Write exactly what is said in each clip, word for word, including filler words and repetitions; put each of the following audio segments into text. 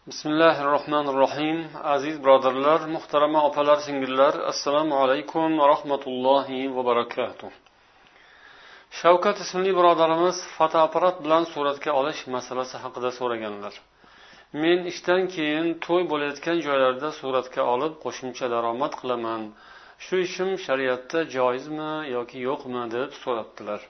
Bismillahirrohmanirrohim. Aziz birodarlar, muhtarama opalar, singillar, assalomu alaykum va rahmatullohi va barakatuh. Shavkat ismli birodarimiz fotoapparat bilan suratga olish masalasi haqida so'raganlar. Men ishdan keyin to'y bo'layotgan joylarda suratga olib qo'shimcha daromad qilaman. Shu ishim shariatda joizmi yoki yo'qmi deb so'rabdilar.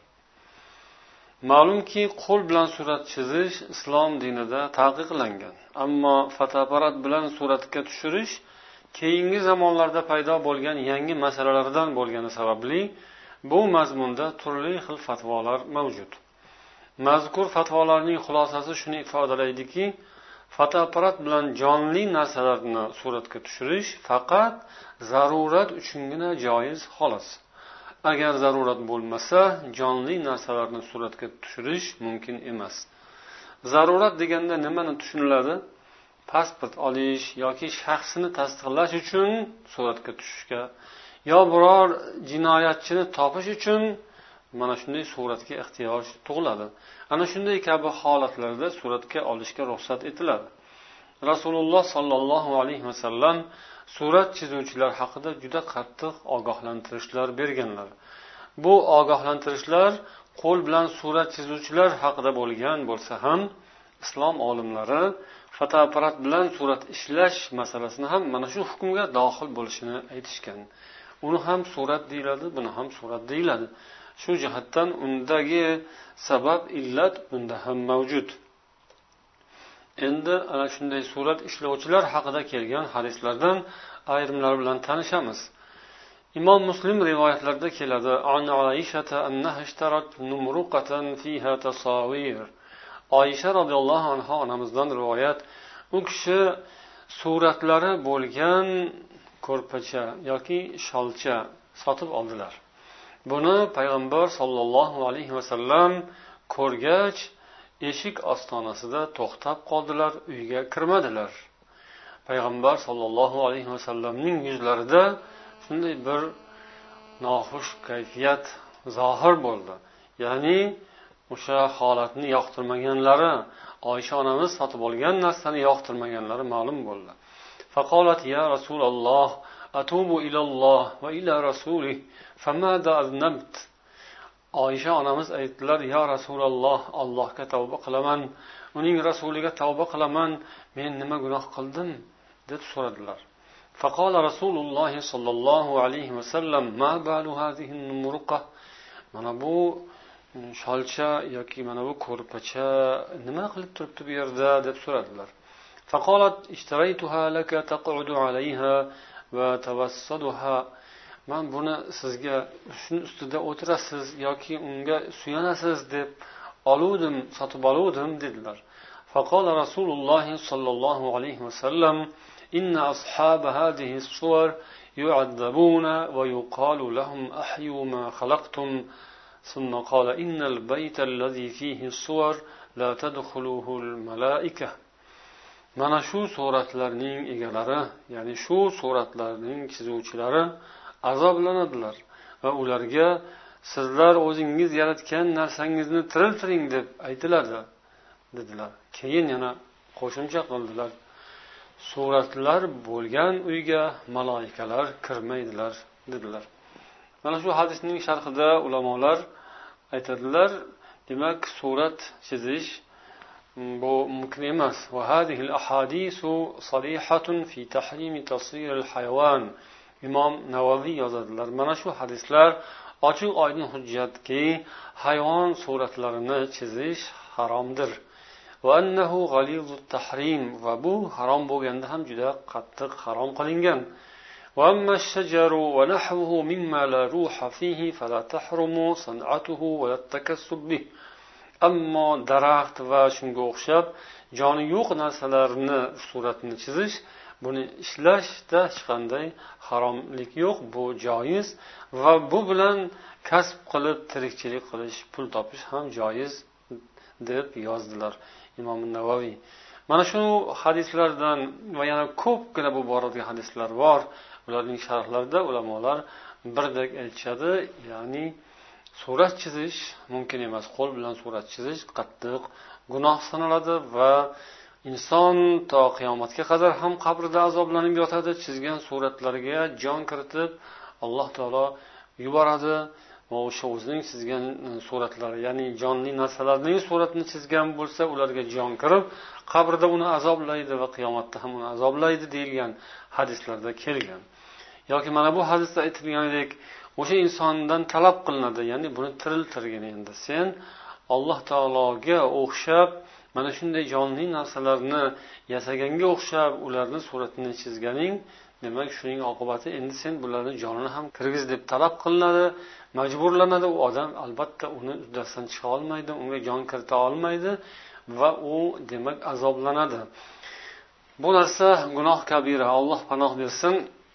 Ma'lumki, qo'l bilan surat chizish islom dinida taqiqlangan. Ammo fotoapparat bilan suratga tushirish keyingi zamonlarda paydo bo'lgan yangi masalalardan bo'lgani sababli bu mazmunda turli xil fatvolar mavjud. Mazkur fatvolarning xulosasi shuni ifodalaydiki, fotoapparat bilan jonli narsalarni suratga tushirish faqat zarurat uchungina joiz xolos. Agar zarurat bo'lmasa, jonli narsalarni suratga tushirish mumkin emas. Zarurat deganda nimani tushuniladi? Pasport olish yoki shaxsini tasdiqlash uchun suratga tushishga, yo biror jinoyatchini topish uchun mana shunday suratga ehtiyoj tug'iladi. Ana shunday kabi holatlarda suratga olishga ruxsat etiladi. Rasululloh sollallohu alayhi vasallam surat chizuvchilar haqida juda qattiq ogohlantirishlar berganlar. Bu ogohlantirishlar qo'l bilan surat chizuvchilar haqida bo'lgan bo'lsa ham, islom olimlari fotoapparat bilan surat ishlash masalasini ham mana shu hukmga dohil bo'lishini aytishgan. Uni ham surat deyiladi, buni ham surat deyiladi. Shu jihatdan undagi sabab, illat bunda ham mavjud. Endi ana shunday surat ishlovchilar haqida kelgan hadislardan ayrimlar bilan tanishamiz. Imom Muslim rivoyatlarida keladi: "An Aishata annaha ishtarat numruqatan fiha tasawir." Oysha radhiyallohu anha onamizdan rivoyat, u kishi suratlari bo'lgan ko'rpacha yoki sholcha sotib oldilar. Buni payg'ambar sollallohu alayhi vasallam ko'rgach, eshik ostonasida to'xtab qoldilar, uyga kirmadilar. Payg'ambar sollallohu alayhi vasallamning yuzlarida shunday bir noxush kayfiyat zohir bo'ldi. Ya'ni o'sha holatni yoqtirmaganlari, Oysha onamiz sotib olgan narsani yoqtirmaganlari ma'lum bo'ldi. Faqolat ya Rasululloh, atubu ilalloh va ila rasulih, famada aznabt. Oysha onamiz aytdilar: "Ya Rasululloh, Allohga tavba qilaman, uning rasuliga tavba qilaman, men nima gunoh qildim?" deb so'radilar. Faqala Rasululloh sollallohu alayhi vasallam: "Ma balu hadhihi an-numruqa?" Mana bu sholcha yoki mana bu ko'rpacha nima qilib turibdi bu yerda deb so'radilar. Faqalat: "Ishtaraytuha laka taq'udu alayha va tawassaduha." Men buni sizga shun ustida o'tirasiz yoki unga suyanasiz deb oluvdim, sotib oluvdim dedilar. Faqala Rasululloh sollallohu alayhi vasallam: "Inna ashab hadhihi as-suwar yu'adzabuna va yuqalu lahum ahyu ma khalaqtum." Thumma qala: "Innal bayta alladhi fihi as-suwar la tadkhuluhu al-malaa'ika." Mana shu suratlarning egalari, ya'ni shu suratlarning chizuvchilari azoblanadilar va ularga sizlar o'zingiz yaratgan narsangizni tiriltiring deb aytiladi dedilar. Keyin yana qo'shimcha qildilar: suratlar bo'lgan uyga maloikalar kirmaydilar dedilar. Mana shu hadisning sharhida ulamolar aytadilar, demak surat chizish bu mumkin emas. Va hadhihi al-ahadisu sarihatun fi tahrim tasvir al-hayawan. Imom Navoiy yozadilar, mana shu hadislar ochiq oydin hujjatki, hayvon suratlarini chizish haromdir. Va annahu g'alizut tahrim, va bu harom bo'lganda ham juda qattiq harom qilingan. Va amma ash-shajaru va nahwuhu mimma la ruha fihi fala tahrumu san'atuhu va at-takassub bih. Ammo daraxt va shunga o'xshab joni yo'q narsalarni suratini chizish, buni ishlashda hech qanday haromlik yo'q, bu joiz va bu bilan kasb qilib tirikchilik qilish, pul topish ham joiz deb yozdilar Imom Navoiy. Mana shu hadislardan va yana ko'pgina bu boradagi hadislar bor. Ularning sharhlarida ulamolar birdek aytishadi, ya'ni surat chizish mumkin emas. Qo'l bilan surat chizish qattiq gunoh sanaladi va inson to qiyomatga qadar ham qabrda azoblanib yotadi. Chizgan suratlariga jon kiritib alloh taolo yuboradi va o'sha o'zining chizgan suratlari, ya'ni jonli narsalarning suratini chizgan bo'lsa, ularga jon kirib qabrda uni azoblaydi va qiyomatda ham uni azoblaydi deyilgan hadislarda kelgan. yoki mana bu hadisda aytilganidek o'sha insondan talab qilinadi, ya'ni buni tiriltirgin, endi sen Alloh taologa o'xshab mana shunday jonli narsalarni yasaganga o'xshab ularning suratini chizganing, demak shuning oqibati endi sen bularning jonini ham kirgiz deb talab qilinadi, majburlanadi. U odam albatta uni uddasidan chiqa olmaydi, unga jon kirita olmaydi va u demak azoblanadi. Bu narsa gunoh kabira, Alloh panoh bersin.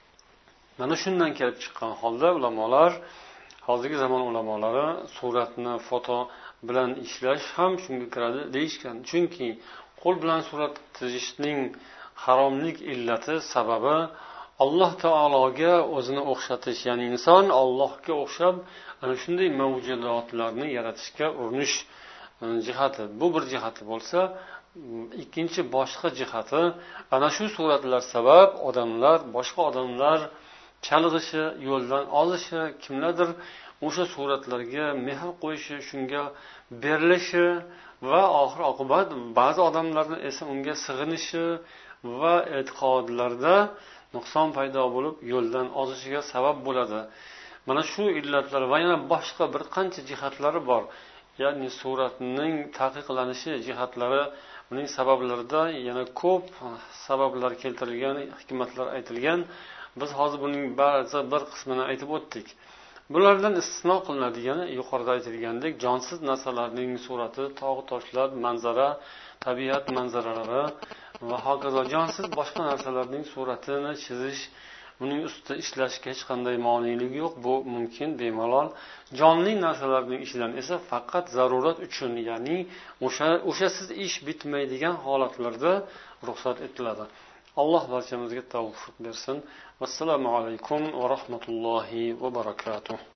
Mana shundan kelib chiqqan holda ulamolar, hozirgi zamon ulamolari suratni foto bilan ishlash ham shunga kiradi deyishgan. Chunki qo'l bilan surat chizishning haromlik illati sababi Alloh taologa o'zini o'xshatish, ya'ni inson Allohga o'xshab ana shunday mavjudotlarni yaratishga urinish jihati. Bu bir jihati bo'lsa, ikkinchi boshqa jihati ana shu suratlar sabab odamlar, boshqa odamlar chalg'ishi, yo'ldan olishi, kimlardir o'sha suratlarga mehr qo'yishi, shunga berilishi va oxir oqibat ba'zi odamlarning esa unga sig'inishi va e'tiqodlarda nuqson paydo bo'lib yo'ldan ozishiga sabab bo'ladi. Mana shu illatlar va yana boshqa bir qancha jihatlari bor. Ya'ni suratning taqiqlanishi jihatlari, uning sabablarida yana ko'p sabablar keltirilgan, hikmatlar aytilgan. Biz hozir buning ba'zi bir qismini aytib o'tdik. Bulardan istisno qilinadigan yuqorida aytilgandek jonsiz narsalarning surati, tog' toshlar, manzara, tabiat manzaralari va hokazo jonsiz boshqa narsalarning suratini chizish, uning ustida ishlashga hech qanday moneligi yo'q. Bu mumkin, bemalol. Jonli narsalarning ishidan esa faqat zarurat uchun, ya'ni o'sha o'shasiz ish bitmaydigan holatlarda ruxsat etiladi. Alloh barchamizga tavfiq bersin. Assalomu alaykum va rahmatullohi va barakatuh.